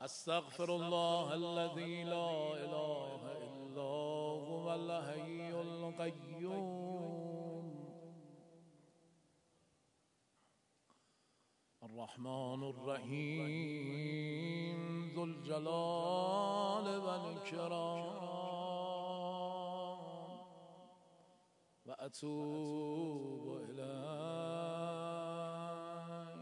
استغفر الله الذي لا اله الا هو الحي القيوم الرحمن الرحيم ذو الجلال والإكرام وأتوب إليه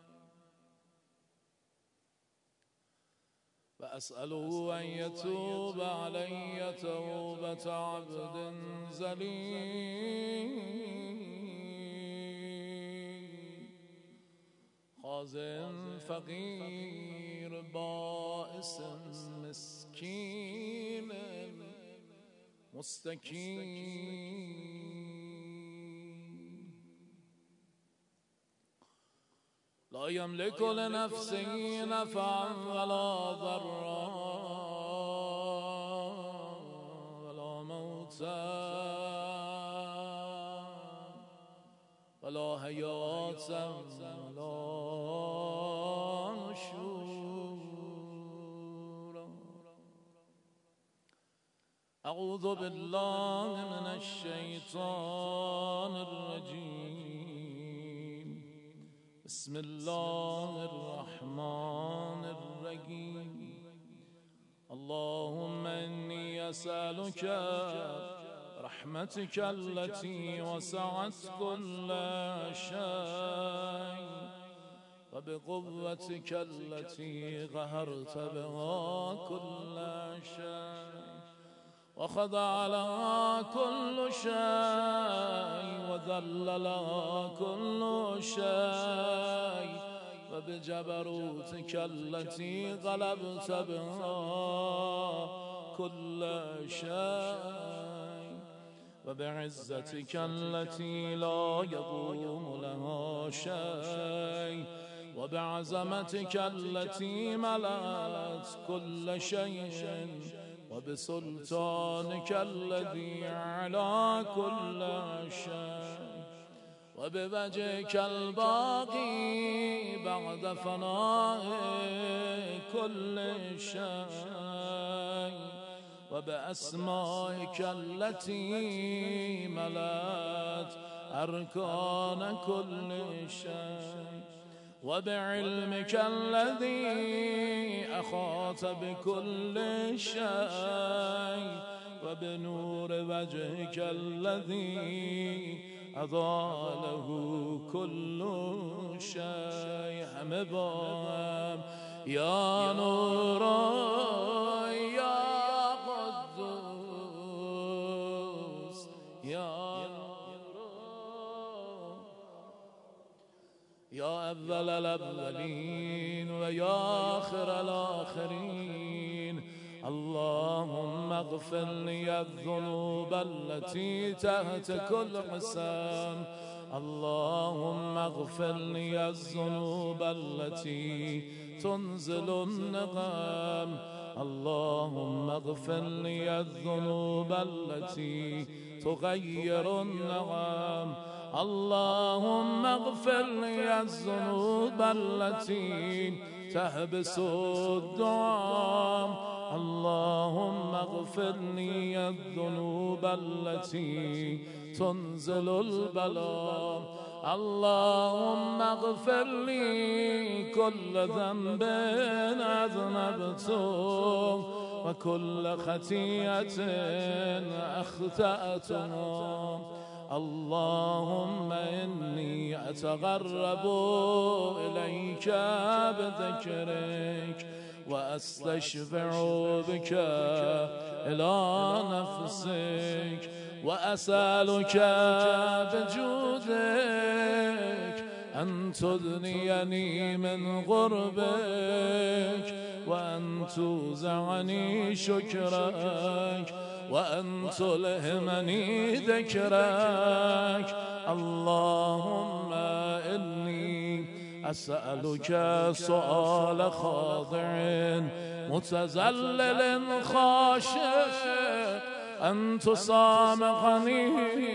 وأسأله أن يتوب علي توبة عبد ذليل خازن فقير بائس مسكين مستكين لا يملك لنفسه نفعا ولا ضرا ولا موتا ولا حياة ولا نشورا أعوذ بالله من الشيطان الرجيم بسم الله الرحمن الرحيم اللهم إني أسألك رحمتك التي وسعت كل شيء وبقوتك التي قهرت بها كل شيء وخضع لها كل شيء وذل لها كل شيء وبجبروتك التي غلبت بها كل شيء وبعزتك التي لا يقوم لها شيء وبعظمتك التي ملأت كل شيء وبسلطانك الذي على كل شيء وبوجهك الباقي بعد فناء كل شيء وبأسمائك التي ملأت أركان كل شيء وبعلمك الذي أحاط بكل شيء وبنور وجهك الذي أضاء كل شيء حمبام يا نور يا قدوس يا أول الأولين ويا آخر الآخرين اللهم اغفر لي الذنوب التي تحت كل حسام اللهم اغفر لي الذنوب التي تنزل النغم اللهم اغفر لي الذنوب التي تغير النغم اللهم اغفر لي الذنوب التي تحبس الدعاء اللهم اغفر لي الذنوب التي تنزل البلاء اللهم اغفر لي كل ذنب أذنبته وكل خطيئة أخطأتها اللهم إني أتقرب إليك بذكرك وأستشفع بك إلى نفسك وأسألك بجودك أن تدنيني من غربك وأن توزعني شكرك وأن تلهمني ذكرك اللهم إني أسألك سؤال خاضع متذلل خاشع أن تسامحني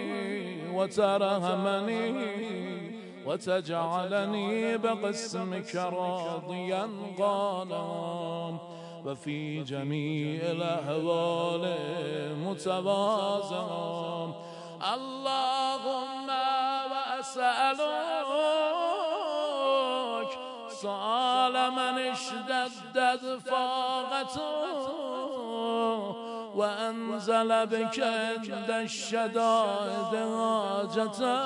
وترحمني وتجعلني بقسمك راضيا قانما وفي جميع الأحوال متواضعا. اللهم وأسألك سؤال من اشتدت فاقته وأنزل بك عند الشدائد حاجته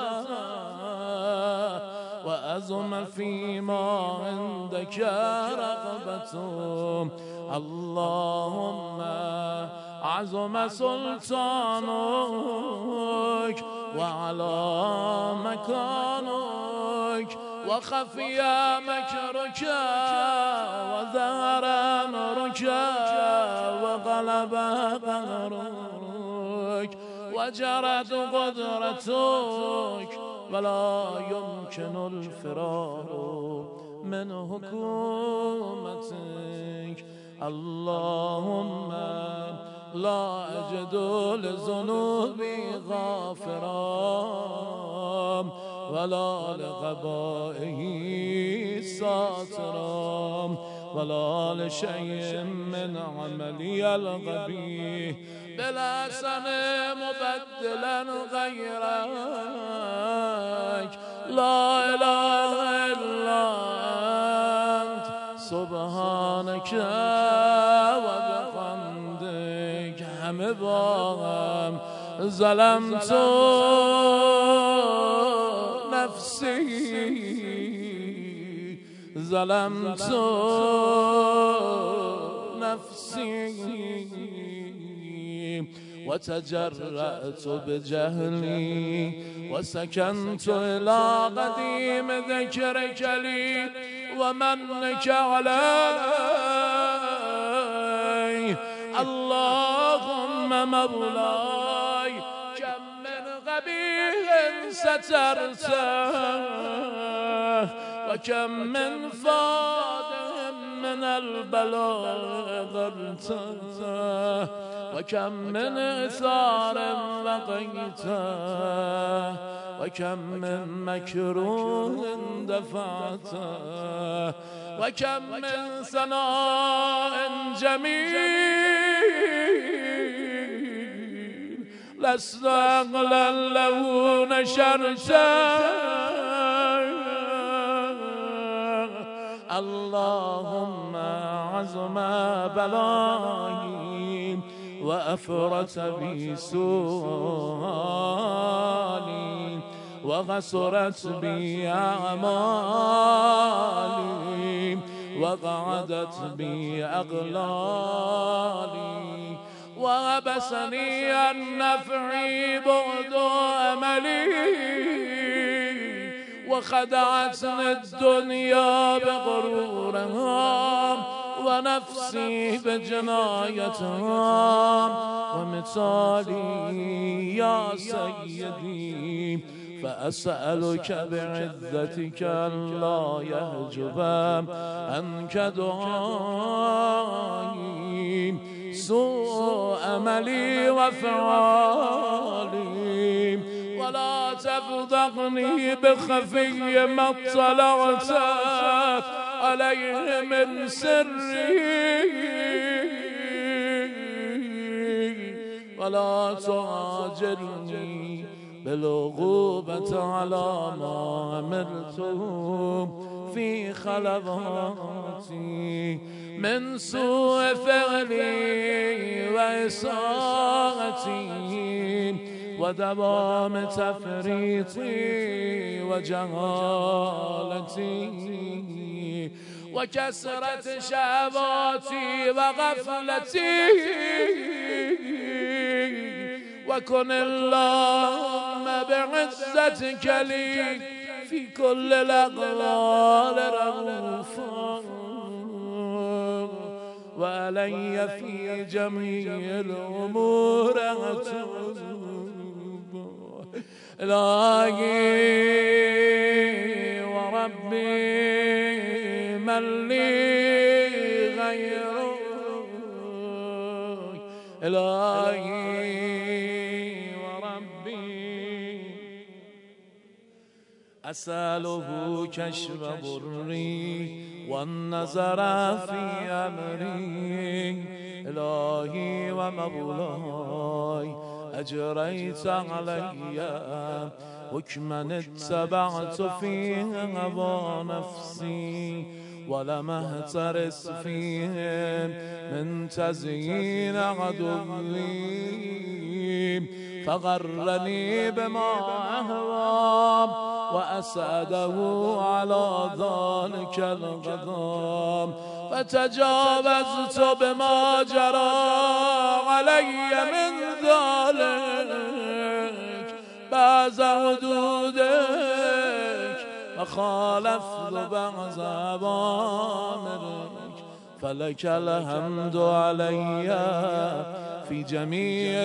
وأزم فيما عندك رغبته. اللهم عظم سلطانك وعلى مكانك وخفي مكرك وظهر أمرك وغلب قهرك وجرت قدرتك ولا يمكن الفرار من حكومتك. اللهم لا أجد لذنوبي غافرا ولا لغبائه ساترا ولا لشيء من عملي القبيح بالحسن مبدلا غيرك. لا إله إلا أنت سبحانك وبحمدك. همه با هم ظلمت نفسي ظلمت نفسي وتجرأت بجهلي وسكنت إلى قديم ذكرك لي ومنك علي. اللهم مولاي كم من قبيح سترته وكم من فادح من البلاء غرته وكم من إثار لقيته وكم من مكروه دفعته وكم من ثناء جميل لست أغلى له نشرته. اللهم عظم بلائي وأفرت بي سؤالي وغسرت بي أعمالي وقعدت بي أغلالي وحبسني عن نفعي بعد أملي وخدعتني الدنيا بغرورها ونفسي بجنايتها ومثالي يا سيدي فأسألك بعزتك أن لا يحجب عنك دعائي سوء أملي وفعالي ولا تفضحني بخفي ما اطلعت عليه من سري ولا تعاجلني بالعقوبة على ما عملته في خلواتي من سوء فعلي وإساءتي ودوام تفريطي وجهالتي وكسرة شهواتي وغفلتي وكن اللهم بعزتك لي في كل الأقوال رؤوفا وعلي في جميع الأمور أتوب. إلهي وربي من لي غيرك إلهي وربي أسأله كشف ضري والنظر في أمري إلهي ومولاي أجريت علي حكما اتبعت فيه هوى نفسي ولم اهترس فيه من تزيين عدوي فغرني بما أهوى وأسعده على ذلك القدام فتجاوزت بما جرى علي من ذلك بعض حدودك وخالفت بعض أوامرك فلك الحمد علي في جميع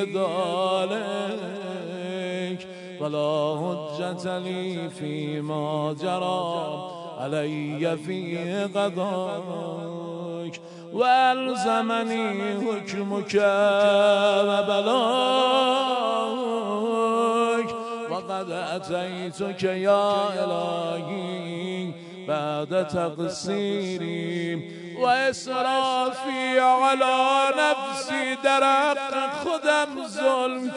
ذلك ولا حجة لي فيما جرى علي في قضاك والزمني حكمك وبلاك وقد أتيتك يا إلهي بعد تقصيري وإسرافي على نفسي در حق خودم ظلم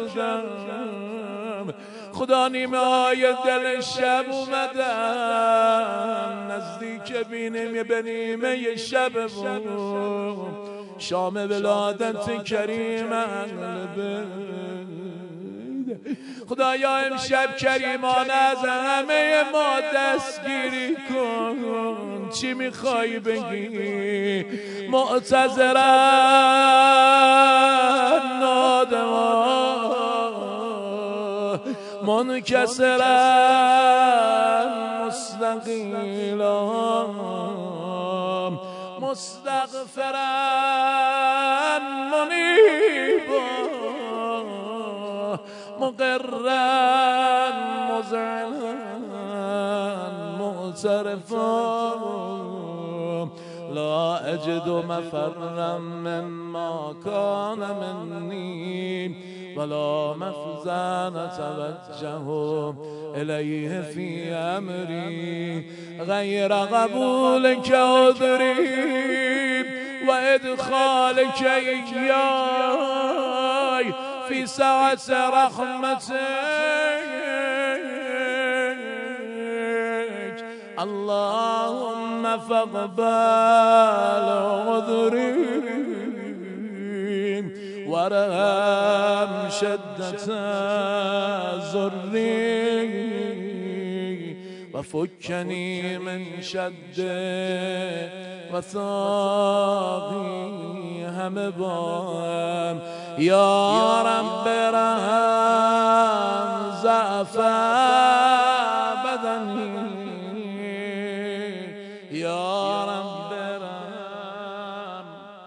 کردم. خدا نیمه های دل شب اومدم نزدیک بینیم به نیمه شب بود شام ولادت کریم اهل بیت. خدایا امشب کریمانه از همه ما دستگیری کن. چی میخوای بگی؟ معتذرا نادما منکسرا مستقیلا مستغفرا منیبا مقرا مذعنا معترفا لا أجد مفرا مما كان مني ولا مفزا نتوجه إليه في أمري غير قبولك عذري وإدخالك إياي في سعة رحمتك. اللهم فاقبل عذري وارحم شدة ضري وفكني من شد وثاقي هم بام يا رب رحم ضعف بدني يا رب رحم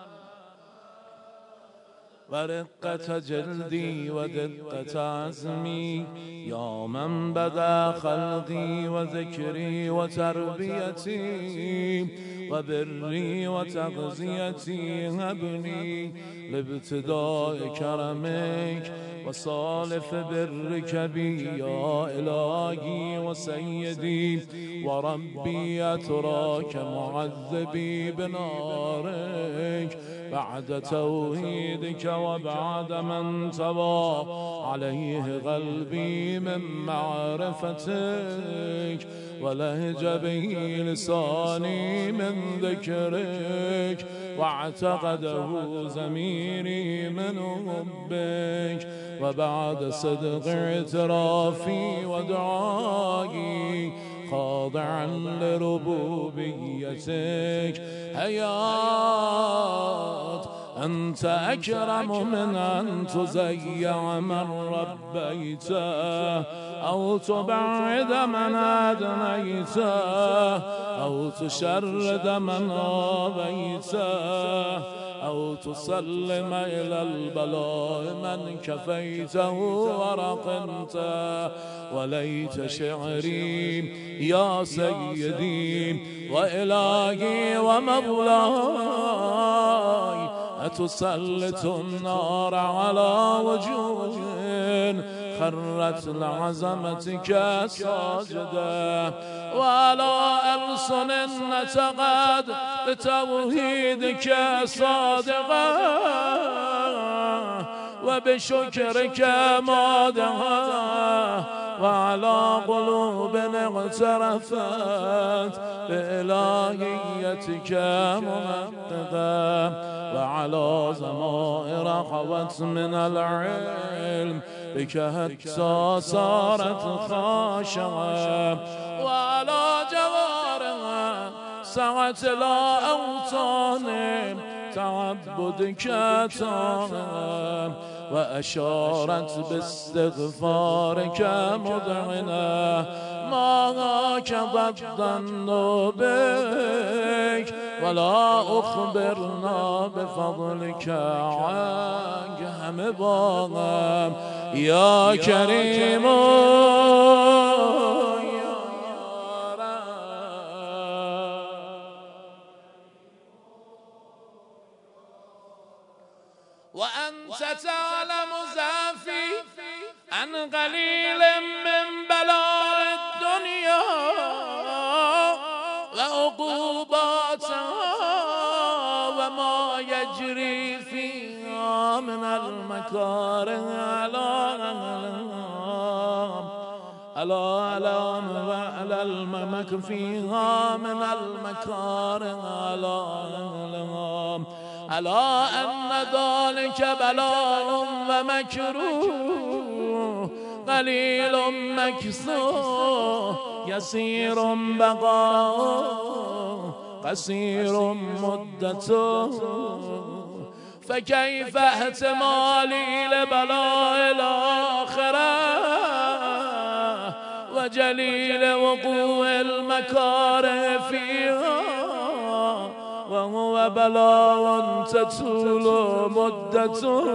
ورقة جلدي ودقة عزمي يا من بدا خلقي وذكري وتربيتي وبري وتغذيتي هبني لابتداء كرمك وصالف برك بي يا إلهي وسيدي وربي أتراك معذبي بنارك بعد توحيدك وبعد من طوى عليه قلبي من معرفتك ولهج به لساني من ذكرك واعتقده ضميري من حبك وبعد صدق اعترافي ودعائي خاضعا لربوبيتك حياة أنت أكرم من أن تزيع من ربيته أو تبعد من أدنيته أو تشرد من آبيته أو تسلم إلى البلاء من كفيته ورقمته وليت شعري يا سيدي وإلهي ومولاي أتسلط النار على وجوه خرت لعظمتك ساجدا وعلى ألسن نطقت بتوحيدك صادقا وبشكرك مادها وعلى قلوب اغترفت بإلهيتك ممددا وعلى ضمائر خوت من العلم بك حتى صارت خاشعة وعلى جوارها سعت لا أوطان تعبدك تاما وأشارت باستغفارك مدعنا ما كذب الظن بك ولا أخبرنا بفضلك عنك هم باغم يا كريم وأنت تعلم زافي عن قليل من بلاء الدنيا وعقوباتها وما يجري فيها من المكاره على المكر فيها من المكاره ألا أن ذلك بلاء ومكروه قليل مكسور يسير بقاء قصير مدته فكيف احتمالي لبلاء الآخرة وجليل وقوع المكاره فيها وهو بلاء تطول مدته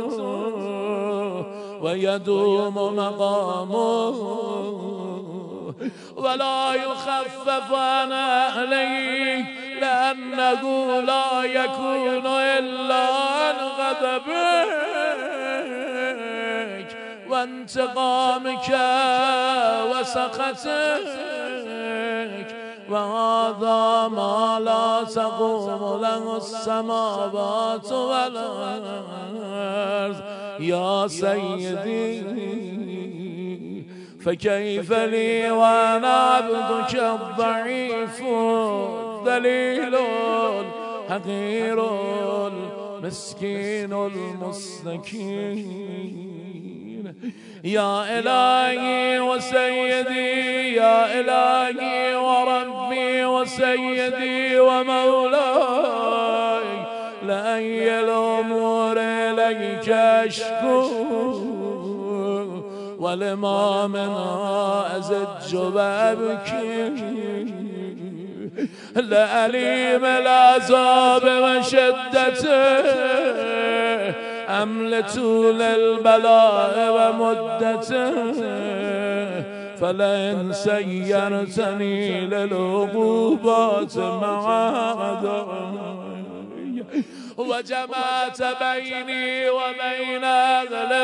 ويدوم مقامه ولا يخفف عن أهليك لأنه لا يكون إلا عن غضبك وانتقامك وسخطك وهذا ما لا تقوم له السماوات والأرض يا سيدي فكيف لي وأنا عبدك الضعيف الذليل الحقير المسكين المستكين يا إلهي وسيدي يا إلهي وربي وسيدي ومولاي لأي الأمور إليك أشكو ولما منها أزج وأبكي لأليم العذاب وشدته أم لطول البلاء ومدته فلئن سيرتني للعقوبات مع أعدائي وجمعت بيني وبين أهل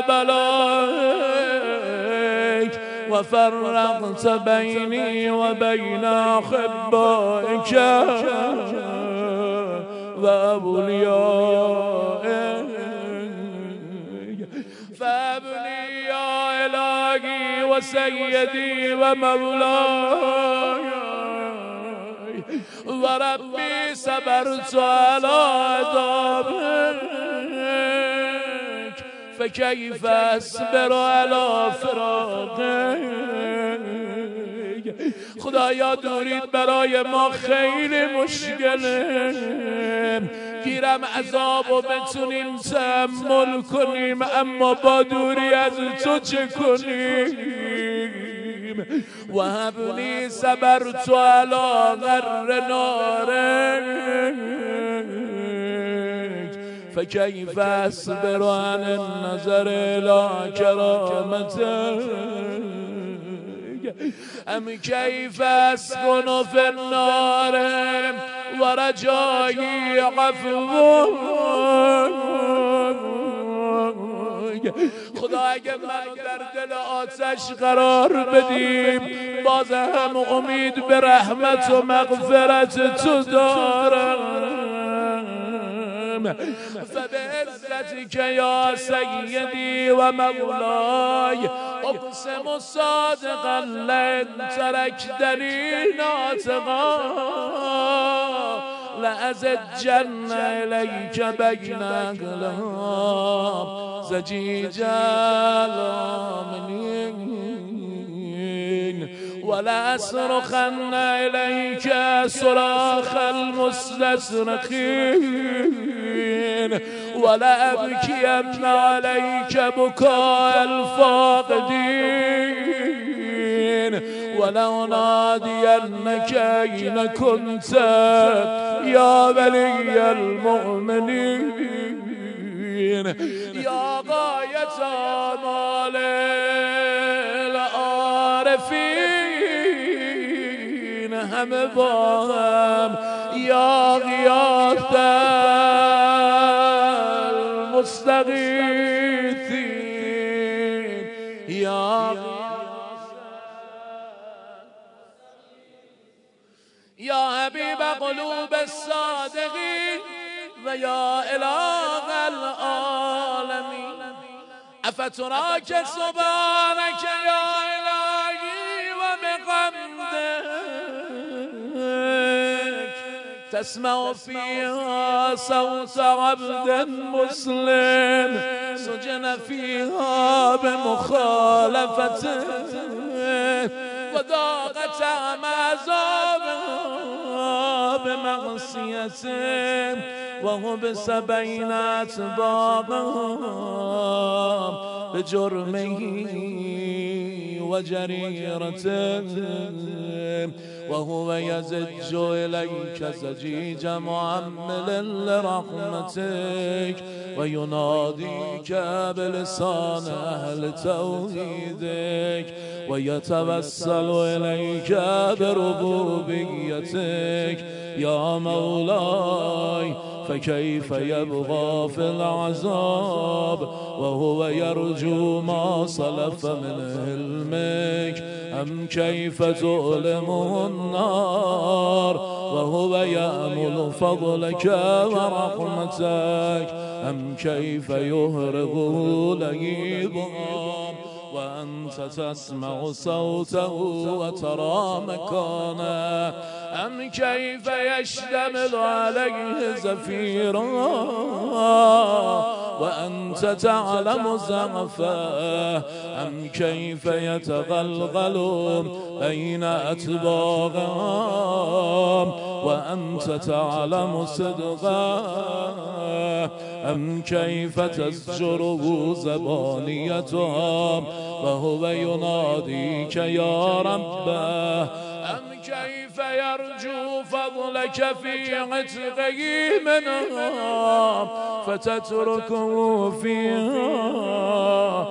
بلائك وفرقت بيني وبين أحبائك وأوليائك فابني يا إلهي وسيدي ومولاي وربي صبرت على عذابك فكيف أصبر على فراقك خدایا دورید برای ما خیلی مشکله گیرم عذاب و بتونیم تحمل کنیم اما با دوری از تو چه کنیم و هبنی صبرت علی غر نارک فكيف أصبر عن النظر إلى كرامتك أم كيف أسكن في النار ورجائي عفوك خدا اگه منو در دل آتش قرار بدیم باز هم امید به رحمت و مغفرت تو دارم. فبعزتك يا سيدي ومولاي اقسم صادقا لئن تركتني ناطقا لأزجن إليك بين أقلام زجيج الآمنين ولأصرخن إليك صراخ المستصرخين ولأبكين عليك بكاء الفاقدين ولأنادينك أين كنت يا ولي المؤمنين يا غاية آمال العارفين هم باهم يا غياث المستغيثين يا حبيب قلوب الصادقين ويا إله العالمين أفتراك سبحانك يا إلهي وبحمدك تسمع فيها صوت عبد مسلم سجن فيها بمخالفته وضاقت عذابها بمعصيته وحبس بين أتباعهم بجرمه وجريرته وهو يزج إليك زجيج معمل لرحمتك ويناديك بلسان أهل توحيدك ويتوسل إليك بربوبيتك يا مولاي فكيف يبغى في العذاب وهو يرجو ما سلف من علمك أم كيف تؤلمه النار وهو يأمل فضلك ورحمتك أم كيف يهرغه لهيبا وأنت تسمع صوته وترى مكانه أم كيف يشتمل عليه زفيرا وأنت تعلم زعفه أم كيف يتغلغل بين أتباعهم وأنت تعلم صدقه أم كيف تزجره زبانيتهم وهو يناديك يا ربه أم كيف يرجو فضلك في عتقه منهم فتتركه فيها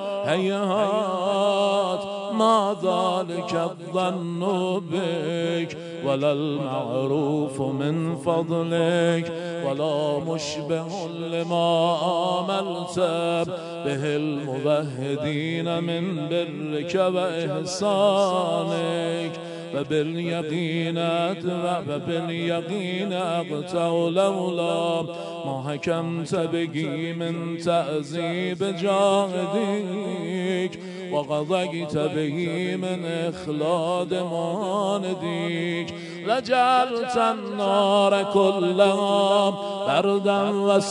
هيهات ما ذلك الظن بك ولا المعروف من فضلك ولا مشبه لما آملت به الموحدين من برك وإحسانك فباليقين أقطع لولا ما حكمت به من تعذيب جاهديك وقضيت به من إخلاد مانديك لجعلت النار كلها بردا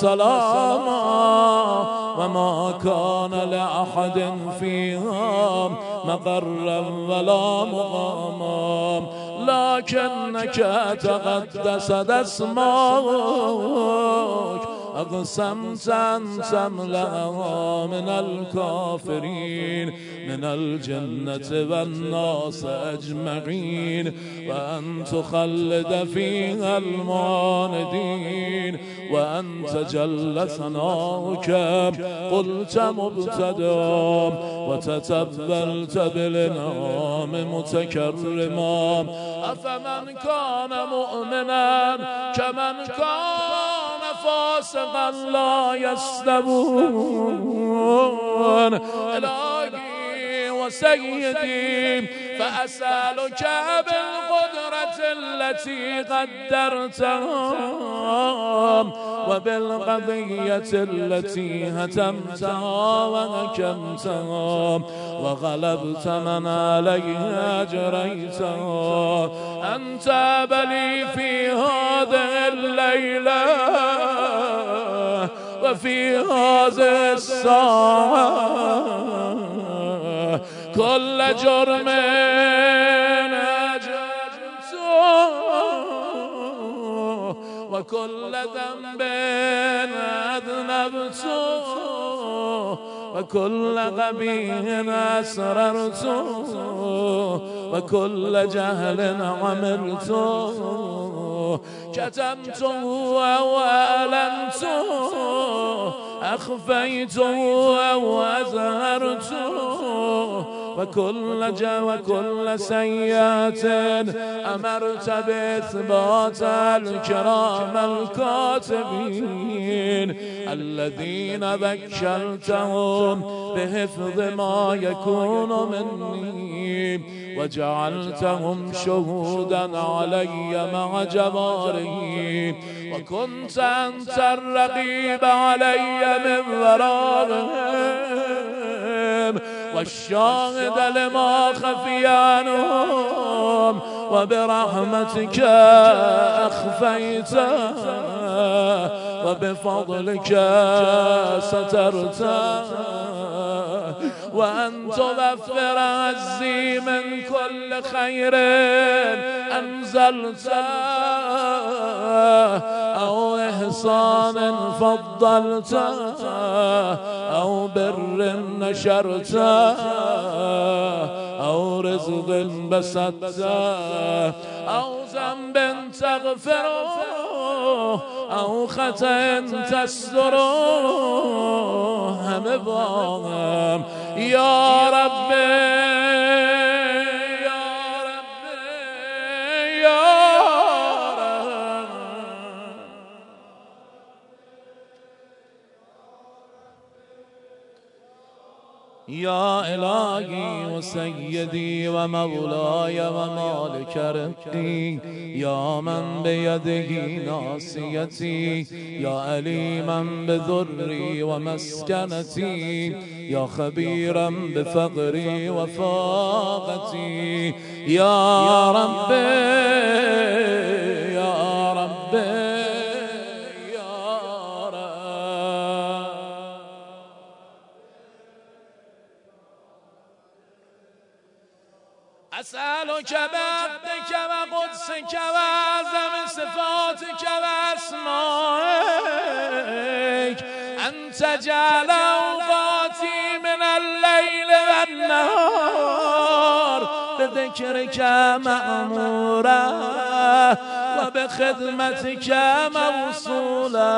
وسلاما وما كان لأحد فيها مقرا ولا مقاما لكنك تقدست اسماك أقسمت أن تملأها من الكافرين من الجنة والناس أجمعين وأن تخلد فيها المعاندين وأن تجل ثناؤك قلت مبتدأ وتتبلت بالإنعام متكرما أفمن كان مؤمنا كمن كان فاسقا لا يستوون. الهی و سیدی فأسألك بالقدرة التي قدرتها وبالقضية التي هتمتها وحكمتها وغلبت من عليها جريتها أن تاب لي في هذه الليلة وفي هذه الساعة كل جرم أجرمته وكل ذنب أذنبته وكل قبيح أسررته وكل جهل عملته كتمته وأعلنته أخفيته وأظهرته وكل سيئة أمرت بإثبات الكرام الكاتبين الذين وكلتهم بحفظ ما يكون مني وجعلتهم شهودا علي مع جباري وكنت أنت الرقيب علي من وراءهم والشاهد لما خفي عنهم وبرحمتك أخفيته وبفضلك سترته وأن توفر عزي من كل خير أنزلته أو إحسان فضلته أو بر نشرته أو رزق بسطته أو ذنب تغفره أو خطأ تستره همه باهم يا رب يا إلهي وسيدي ومولاي ومالك ربي يا من بيده ناصيتي يا عليما بذري ومسكنتي يا خبيرا بفقري وفاقتي يا ربي يا ربي أسألك بعبدك وقدسك وأعظم صفاتك وأسمائك أن تجعل أوقاتي من الليل والنهار بذكرك مأمورا وبخدمتك موصولا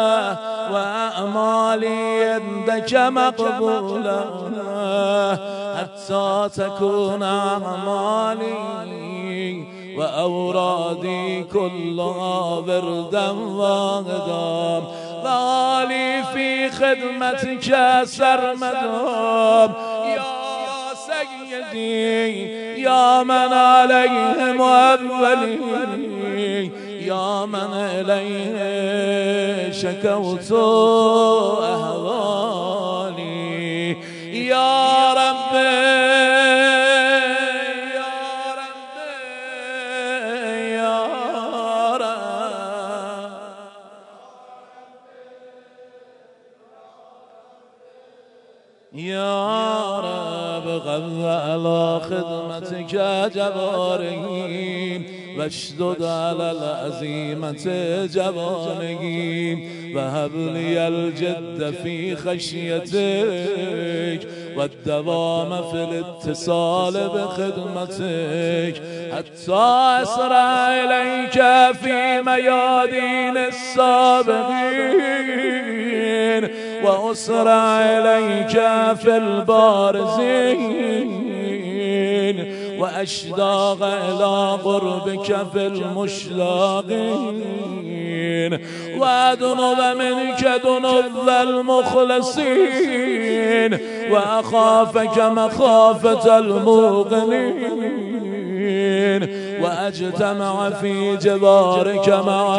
وأعمالي عندك مقبولا حتى تكون أعمالي وأورادي كلها بردا واحدا وعلي في خدمتك سرمدا يا سيدي يا من عليهم أولي يا من إليه شكوت أهوالي يا ربي على خدمتك جباري واشدد على العزيمة جواني وهب لي الجد في خشيتك والدوام في الاتصال بخدمتك حتى أسرع إليك في ميادين السابقين وأسرع إليك في البارزين وأشتاق إلى قربك في المشتاقين وأدنو منك دنو المخلصين وأخافك مخافة الموقنين وأجتمع في جوارك مع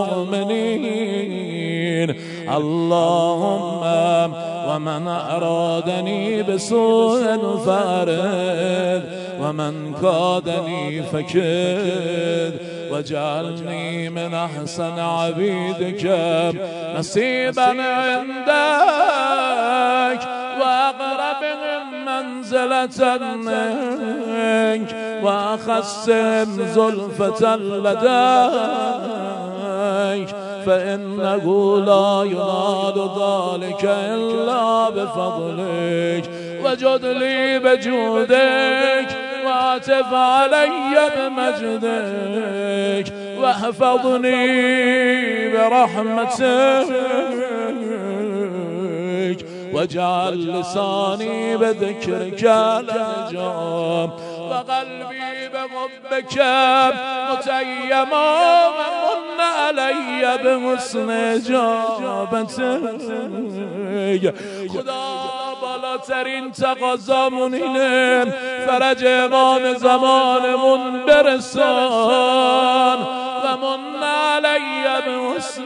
المؤمنين. اللهم ومن أرادني بسوء فأرد ومن كادني فكد واجعلني من أحسن عبيدك نصيبا عندك وأقربهم منزلة منك وأخصهم زلفة لديك فإنه لا ينال ذلك إلا بفضلك. وجد لي بجودك وعتف علي بمجدك واحفظني برحمتك واجعل لساني بذكرك لهجا وقلبي بحبك متيما ومن علي بحسن اجابتك. خدا بالاترین تقاضامون اینه فرج امام زمانمون برسان و من علی بحسن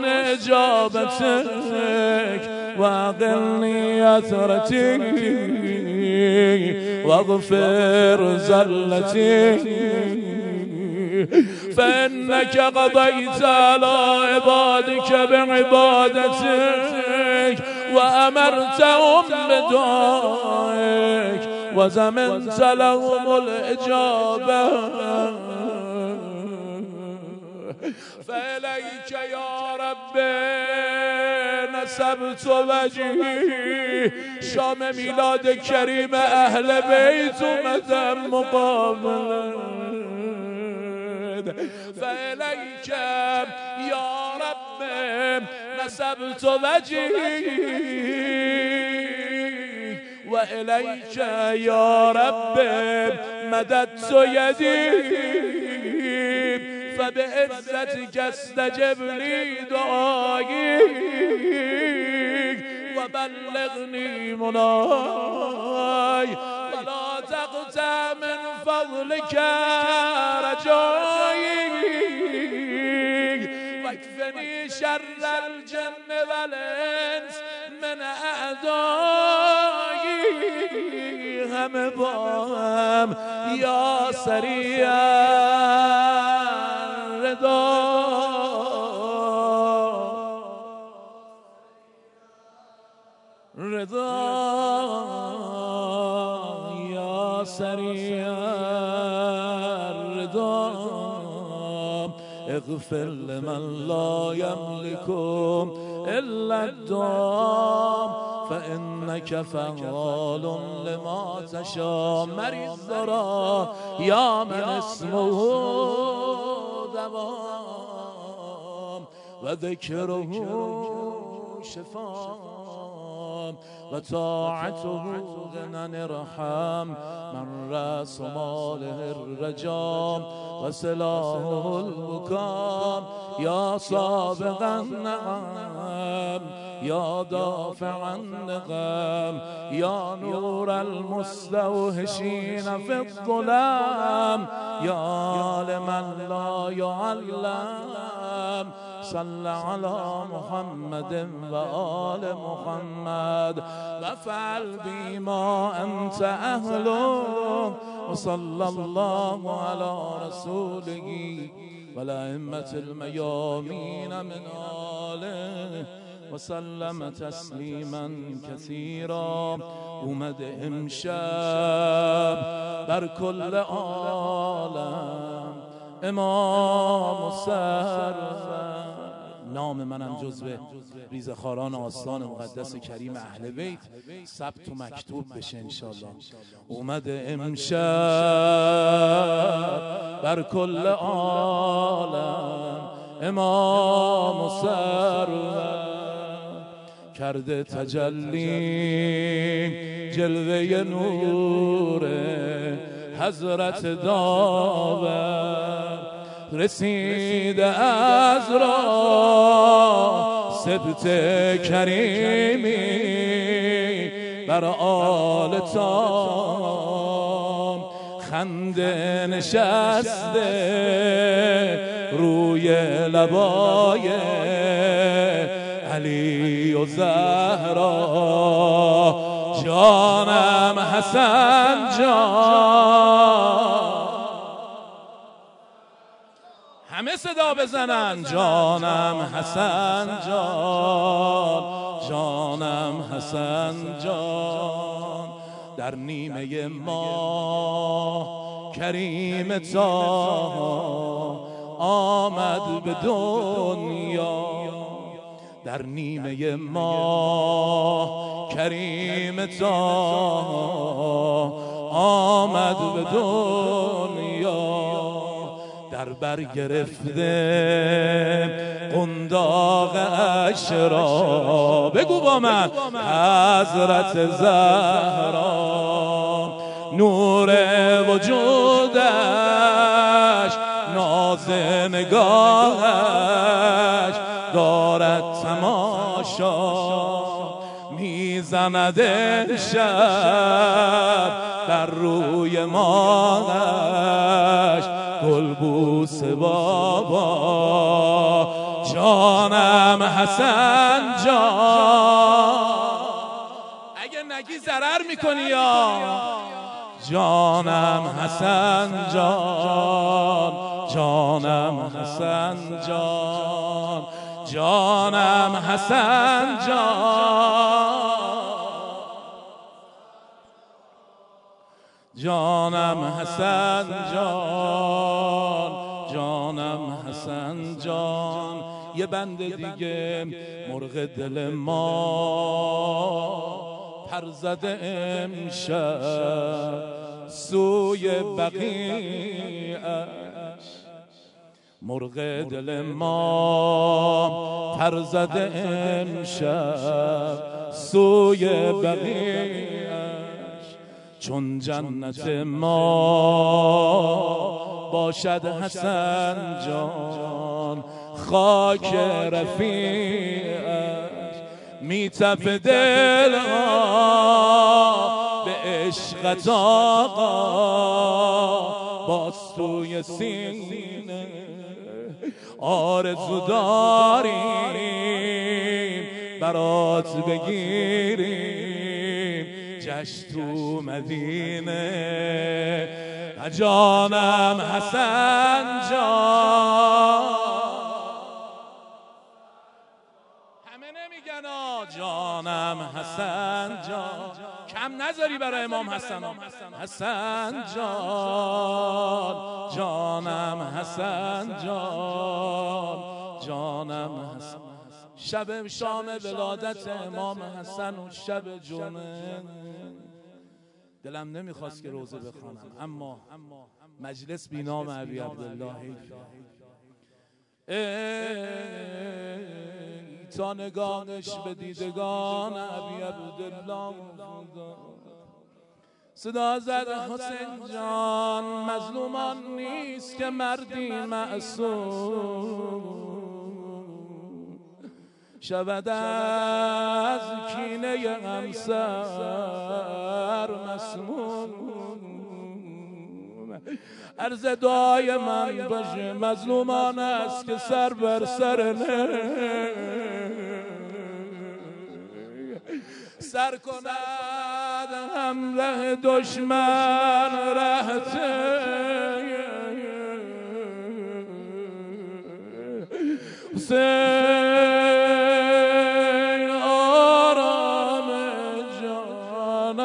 اجابتك واقلني اثرتي واغفر زلتي فإنك قضيت على عبادك بعبادتك وأمرتهم بدعائك وزمنت لهم الإجابة. فإليك يا رب نسبت وجهي. شام میلاد کریم اهل بیت اومدم مقابل فإليك يا رب نسبت وجهي وإليك يا رب مددت يدي فبعزتك استجب لي دعائي وبلغني مناي ولا تقطع من فضلك رجائي واكفني شر الجن والانس من اعدائي هم بام يا سريع رضا يا سريع الرضا اغفر لمن لا يملك إلا الدام فإنك فعال لما تشاء. مريض ذرا يا من اسمه دوام وذكره شفاء وطاعته غنى ارحم من رأس ماله الرجام وسلاحه البكام يا سابق النعم يا دافع النقم يا نور المستوحشين في الظلام يا لمن لا يعلم صل على محمد وآل محمد وافعل بما أنت أهله وصلى الله على رسوله والأئمة الميامين من آله وسلم تسلیما كثيرا. اومد امشب بر کل عالم امام و سرور. نام منم جزو ریزخاران آستان مقدس کریم اهل بیت ثبت و مکتوب بشه انشالله. اومد امشب بر کل عالم امام و سرور کرده تجلی جلوه نور حضرت داور رسیده از راه سبت کریمی بر آل تام خنده نشسته روی لبای علی و زهرا جانم حسن جان همه صدا بزنن جانم حسن جان جانم حسن جان در نیمه ماه کریم تا آمد به دنیا در نیمه ماه کریم تا آمد به دنیا در بر گرفته قنداق اشرا بگو با من حضرت زهرا نور وجودش ناز نگاهش دارد تماشا میزند شب بر روی ماهش گلبوس بابا جانم حسن جان اگه نگی ضرر میکنی یا جانم حسن جان جانم حسن جان جانم حسن جان جانم حسن جان جانم حسن جان یه بند دیگه مرغ دل ما پر زده امشب سوی بقیعش مرغ دل ما پر زده امشب سوی بقیعش چون جنت ما باشد حسن جان خاک رفیعش میتپ دل به عشقت آقا باز توی سینه آرزو داریم برات بگیریم جشن تو مدینه جانم حسن جان همه نمیگن جانم حسن جان کم نذاری برای امام حسن حسن جان جانم حسن جان جانم حسن شب شام ولادت امام حسن و شب جمعه دلم نمیخواست که روزه بخوانم اما مجلس بی نام ابی عبدالله تا نگاهش به دیدگان ابی عبدالله صدا زد حسین جان مظلومان نیست که مردی معصوم شود از کینه همسر مسموم عرض دعای من باشه مظلومان است که سر بر سر سر کند همراه دشمن رهته حسین آرام جانم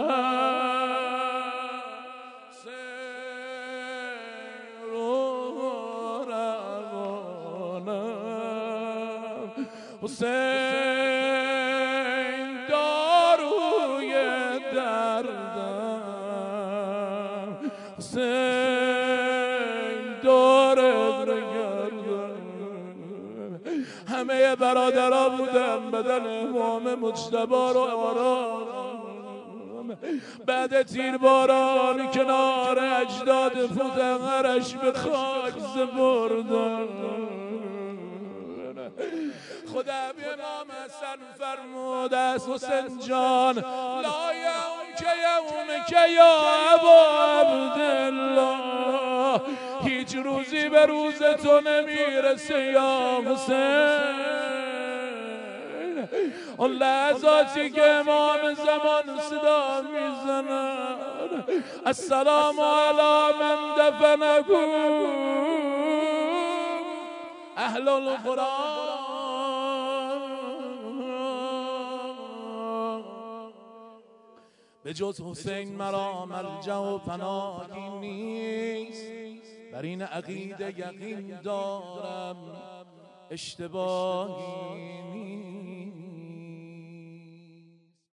حسین رو روانم حسین داروی دردم حسین دارد رگردم همه برادرها بودن بدن امام مجتبی رو آرام بعد تیر باران کنار اجداد فوتقرش به خاک سپردن. خدا امام حسن فرمود از حسین جان لا یوم که یوم که یا ابا عبدالله، هیچ روزی به روز تو نمیرسه یا حسین. اون لحظاتی که امام زمان صدا میزنن السلام علی من دفنکم اهل القرآن، به جز حسین مرا ملجأ و پناهی نیست. بر این عقیده یقین دارم اشتباهی نیست.